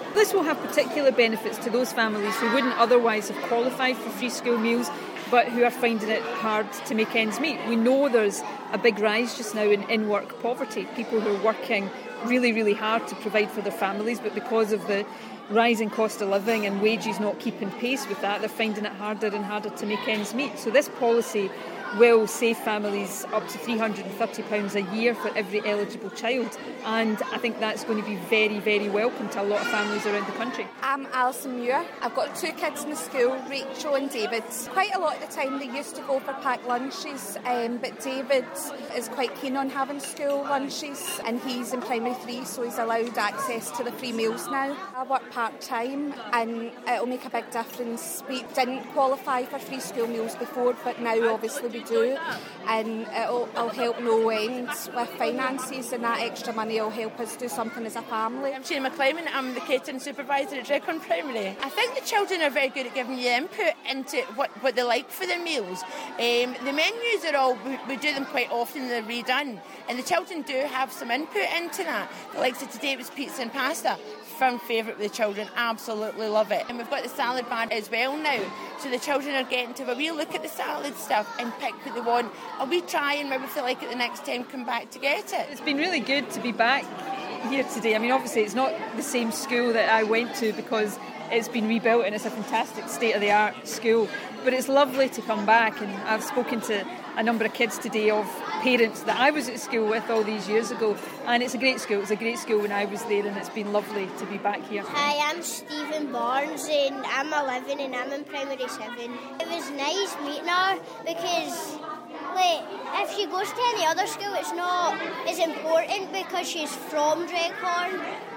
This will have particular benefits to those families who wouldn't otherwise have qualified for free school meals, but who are finding it hard to make ends meet. We know there's a big rise just now in work poverty, people who are working really, really hard to provide for their families, but because of the rising cost of living and wages not keeping pace with that, they're finding it harder and harder to make ends meet. So this policy will save families up to £330 a year for every eligible child, and I think that's going to be very, very welcome to a lot of families around the country. I'm Alison Muir. I've got 2 kids in the school, Rachel and David. Quite a lot of the time they used to go for packed lunches, but David is quite keen on having school lunches, and he's in primary 3, so he's allowed access to the free meals now. I work part-time and it'll make a big difference. We didn't qualify for free school meals before, but now obviously we do, and it'll help no end with finances, and that extra money will help us do something as a family. I'm Shane McClyman, I'm the catering supervisor at Dreghorn Primary. I think the children are very good at giving you input into what they like for their meals. The menus are all, we do them quite often, they're redone, and the children do have some input into that. Like today it was pizza and pasta. Firm favourite with the children, absolutely love it. And we've got the salad bar as well now, so the children are getting to have a wee look at the salad stuff and pick what they want, and we try and maybe feel like it the next time come back to get it. It's been really good to be back here today. I mean, obviously it's not the same school that I went to because it's been rebuilt and it's a fantastic state-of-the-art school, but it's lovely to come back, and I've spoken to a number of kids today of parents that I was at school with all these years ago, and it's a great school. It was a great school when I was there, and it's been lovely to be back here. Hi, I'm Stephen Barnes and I'm 11 and I'm in primary 7. It was nice meeting her because if she goes to any other school it's not as important because she's from Dreghorn.